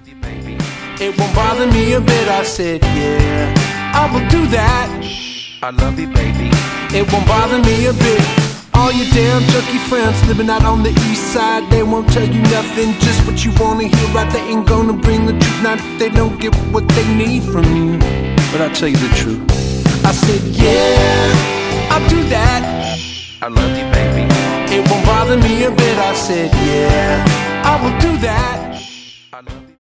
love you, baby. It won't bother me a bit. I said, yeah, I will do that. I love you, baby. It won't bother me a bit. All your damn junkie friends living out on the east side, they won't tell you nothing, just what you wanna hear. Right, they ain't gonna bring the truth. Not if they don't get what they need from you. But I'll tell you the truth. I said, yeah, I'll do that. I love you, baby. It won't bother me a bit. I said, yeah, I will do that.